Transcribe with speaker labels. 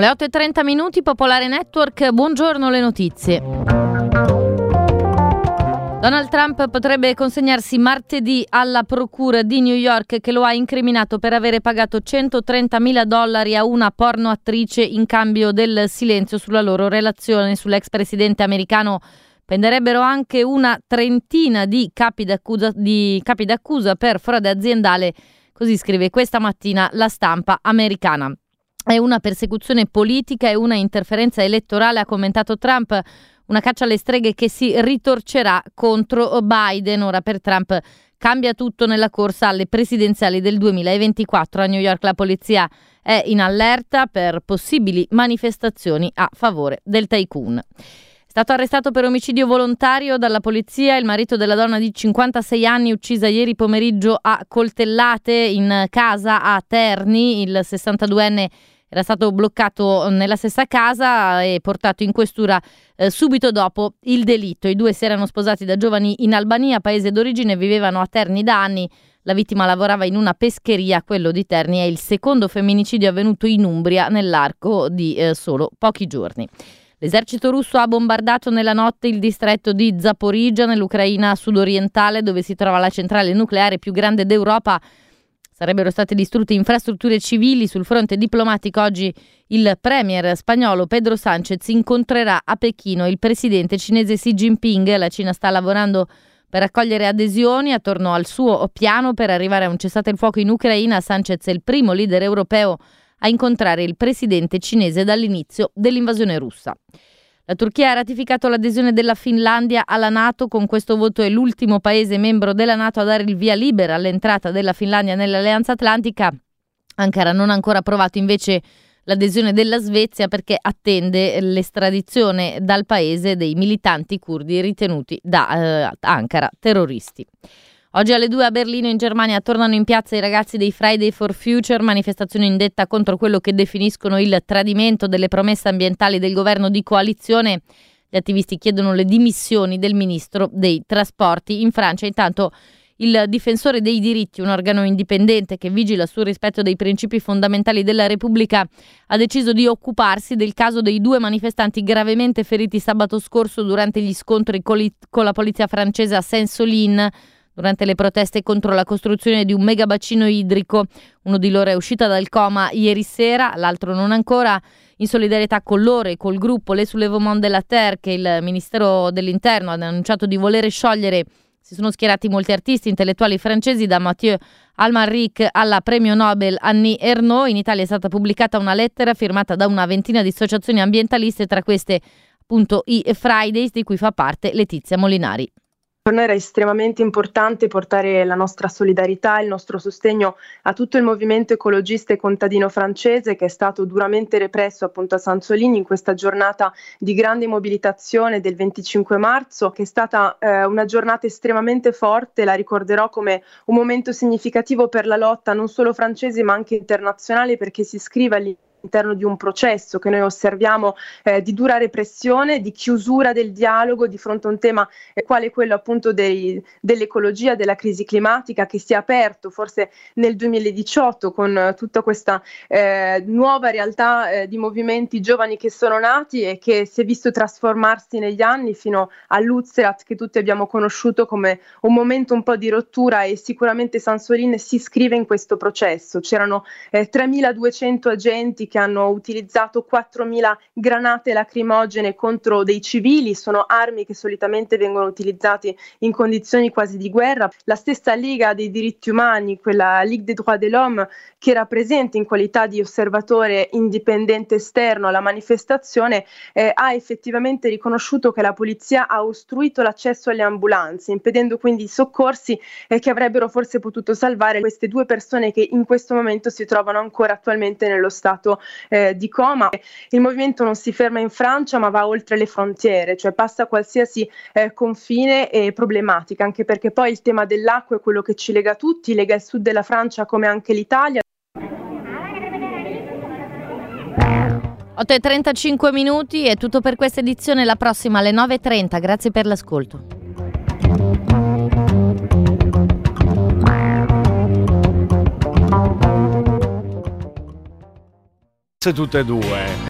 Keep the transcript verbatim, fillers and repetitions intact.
Speaker 1: le otto e trenta minuti, Popolare Network, buongiorno, le notizie. Donald Trump potrebbe consegnarsi martedì alla procura di New York, che lo ha incriminato per avere pagato centotrentamila dollari a una pornoattrice in cambio del silenzio sulla loro relazione. Sull'ex presidente americano penderebbero anche una trentina di capi d'accusa, di capi d'accusa per frode aziendale, così scrive questa mattina la stampa americana. È una persecuzione politica e una interferenza elettorale, ha commentato Trump. Una caccia alle streghe che si ritorcerà contro Biden. Ora per Trump cambia tutto nella corsa alle presidenziali del duemilaventiquattro. A New York la polizia è in allerta per possibili manifestazioni a favore del tycoon. È stato arrestato per omicidio volontario dalla polizia il marito della donna di cinquantasei anni uccisa ieri pomeriggio a coltellate in casa a Terni. Il sessantaduenne era stato bloccato nella stessa casa e portato in questura eh, subito dopo il delitto. I due si erano sposati da giovani in Albania, paese d'origine, e vivevano a Terni da anni. La vittima lavorava in una pescheria. Quello di Terni è il secondo femminicidio avvenuto in Umbria nell'arco di eh, solo pochi giorni. L'esercito russo ha bombardato nella notte il distretto di Zaporizhzhia nell'Ucraina sudorientale, dove si trova la centrale nucleare più grande d'Europa. Sarebbero state distrutte infrastrutture civili. Sul fronte diplomatico oggi il premier spagnolo Pedro Sánchez incontrerà a Pechino il presidente cinese Xi Jinping. La Cina sta lavorando per raccogliere adesioni attorno al suo piano per arrivare a un cessate il fuoco in Ucraina. Sánchez è il primo leader europeo a incontrare il presidente cinese dall'inizio dell'invasione russa. La Turchia ha ratificato l'adesione della Finlandia alla NATO. Con questo voto è l'ultimo paese membro della NATO a dare il via libera all'entrata della Finlandia nell'Alleanza Atlantica. Ankara non ha ancora approvato invece l'adesione della Svezia, perché attende l'estradizione dal paese dei militanti curdi ritenuti da eh, Ankara terroristi. Oggi alle due a Berlino in Germania tornano in piazza i ragazzi dei Friday for Future, manifestazione indetta contro quello che definiscono il tradimento delle promesse ambientali del governo di coalizione. Gli attivisti chiedono le dimissioni del ministro dei trasporti. In Francia intanto il difensore dei diritti, un organo indipendente che vigila sul rispetto dei principi fondamentali della Repubblica, ha deciso di occuparsi del caso dei due manifestanti gravemente feriti sabato scorso durante gli scontri con la polizia francese a Saint-Solin, durante le proteste contro la costruzione di un megabacino idrico. Uno di loro è uscito dal coma ieri sera, l'altro non ancora. In solidarietà con loro e col gruppo Les Soulèvements de la Terre, che il Ministero dell'Interno ha annunciato di volere sciogliere, si sono schierati molti artisti intellettuali francesi, da Mathieu Amalric alla premio Nobel Annie Ernaux. In Italia è stata pubblicata una lettera firmata da una ventina di associazioni ambientaliste, tra queste appunto i Fridays, di cui fa parte Letizia Molinari.
Speaker 2: Per noi era estremamente importante portare la nostra solidarietà, il nostro sostegno a tutto il movimento ecologista e contadino francese, che è stato duramente represso appunto a Saint-Solin in questa giornata di grande mobilitazione del venticinque marzo, che è stata eh, una giornata estremamente forte. La ricorderò come un momento significativo per la lotta non solo francese ma anche internazionale, perché si iscrive all'interno all'interno di un processo che noi osserviamo eh, di dura repressione, di chiusura del dialogo di fronte a un tema eh, quale quello appunto dei, dell'ecologia, della crisi climatica, che si è aperto forse nel duemiladiciotto con eh, tutta questa eh, nuova realtà eh, di movimenti giovani che sono nati e che si è visto trasformarsi negli anni fino all'Uzzerat, che tutti abbiamo conosciuto come un momento un po' di rottura, e sicuramente Saint-Solin si iscrive in questo processo. C'erano eh, tremiladuecento agenti che hanno utilizzato quattromila granate lacrimogene contro dei civili. Sono armi che solitamente vengono utilizzate in condizioni quasi di guerra. La stessa Liga dei diritti umani, quella Ligue des droits de l'homme, che era presente in qualità di osservatore indipendente esterno alla manifestazione, eh, ha effettivamente riconosciuto che la polizia ha ostruito l'accesso alle ambulanze, impedendo quindi i soccorsi eh, che avrebbero forse potuto salvare queste due persone che in questo momento si trovano ancora attualmente nello stato eh, di coma. Il movimento non si ferma in Francia, ma va oltre le frontiere, cioè passa qualsiasi eh, confine e problematica, anche perché poi il tema dell'acqua è quello che ci lega tutti, lega il sud della Francia come anche l'Italia.
Speaker 1: otto e trentacinque minuti, è tutto per questa edizione, la prossima alle nove e trenta. Grazie per l'ascolto.
Speaker 3: Tutte e due.